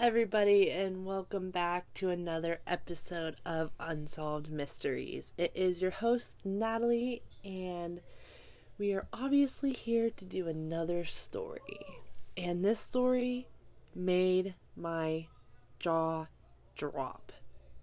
everybody, and welcome back to another episode of Unsolved Mysteries. It is your host, Natalie, and we are obviously here to do another story. And this story made my jaw drop.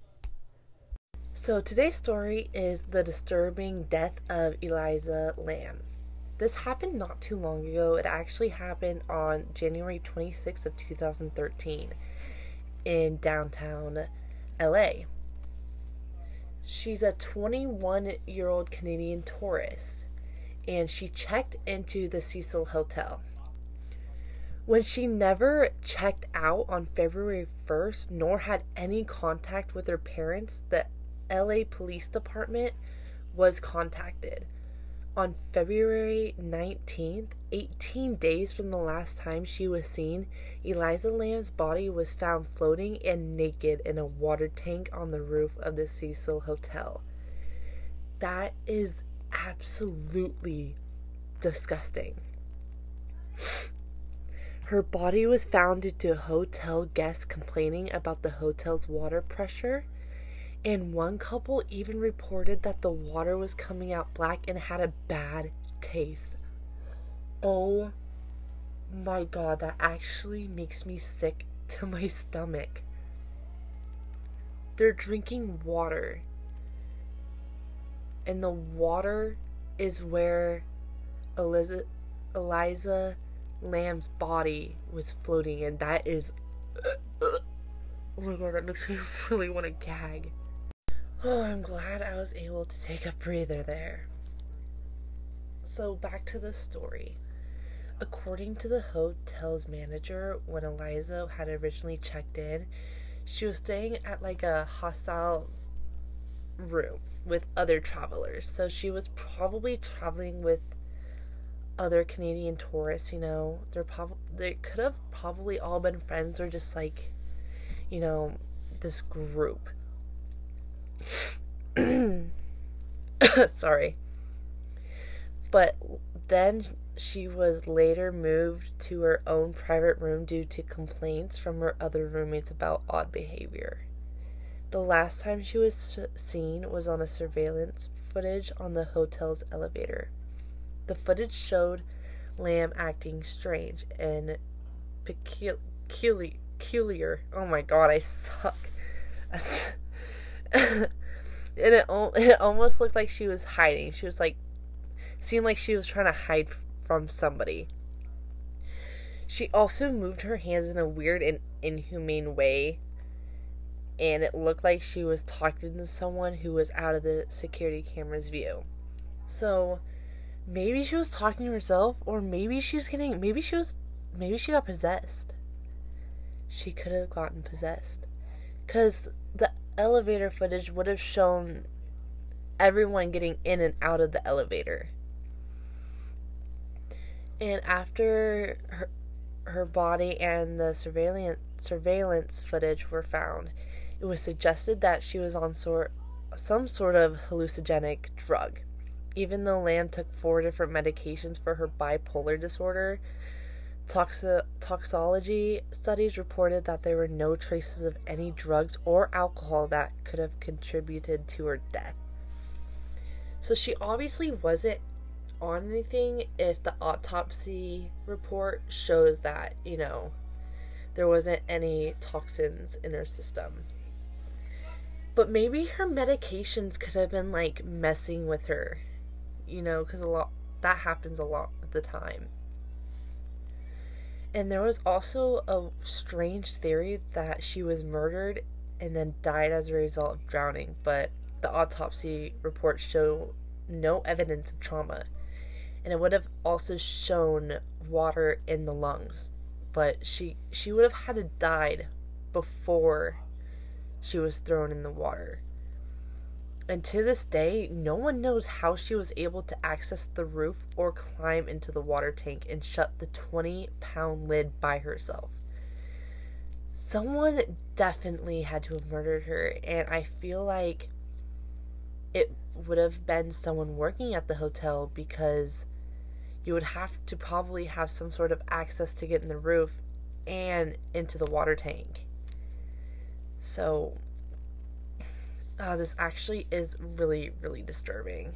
So today's story is the disturbing death of Eliza Lam. This happened not too long ago. It actually happened on January 26th of 2013 in downtown LA. She's a 21-year-old Canadian tourist, and she checked into the Cecil Hotel. When she never checked out on February 1st, nor had any contact with her parents, the LA Police Department was contacted. On February 19th, 18 days from the last time she was seen, Eliza Lam's body was found floating and naked in a water tank on the roof of the Cecil Hotel. That is absolutely disgusting. Her body was found due to hotel guests complaining about the hotel's water pressure. And one couple even reported that the water was coming out black and had a bad taste. Oh my god, that actually makes me sick to my stomach. They're drinking water. And the water is where Eliza Lam's body was floating. And that is... oh my god, that makes me really want to gag. Oh, I'm glad I was able to take a breather there. So back to the story. According to the hotel's manager, when Eliza had originally checked in, she was staying at like a hostel room with other travelers. So she was probably traveling with other Canadian tourists, you know. They could have probably all been friends or just like, you know, this group. Sorry. But then she was later moved to her own private room due to complaints from her other roommates about odd behavior. The last time she was seen was on a surveillance footage on the hotel's elevator. The footage showed Lam acting strange and peculiar. Oh my god, I suck. And it almost looked like she was hiding. She was like, seemed like she was trying to hide from somebody. She also moved her hands in a weird and inhumane way, and it looked like she was talking to someone who was out of the security camera's view. So maybe she was talking to herself, or maybe she got possessed. She could have gotten possessed, because the elevator footage would have shown everyone getting in and out of the elevator. And after her body and the surveillance footage were found, it was suggested that she was on some sort of hallucinogenic drug. Even though Lam took 4 different medications for her bipolar disorder, toxicology studies reported that there were no traces of any drugs or alcohol that could have contributed to her death. So she obviously wasn't on anything if the autopsy report shows that, you know, there wasn't any toxins in her system. But maybe her medications could have been like messing with her, you know, because that happens a lot of the time. And there was also a strange theory that she was murdered and then died as a result of drowning, but the autopsy reports show no evidence of trauma. And it would have also shown water in the lungs, but she would have had to died before she was thrown in the water. And to this day, no one knows how she was able to access the roof or climb into the water tank and shut the 20-pound lid by herself. Someone definitely had to have murdered her, and I feel like it would have been someone working at the hotel, because you would have to probably have some sort of access to get in the roof and into the water tank. So, this actually is really, really disturbing.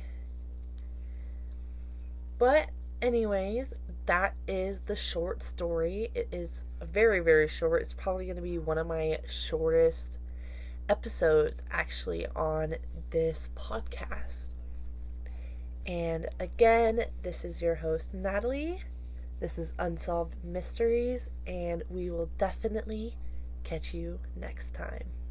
But, anyways, that is the short story. It is very, very short. It's probably going to be one of my shortest episodes, actually, on this podcast. And again, this is your host, Natalie. This is Unsolved Mysteries, and we will definitely catch you next time.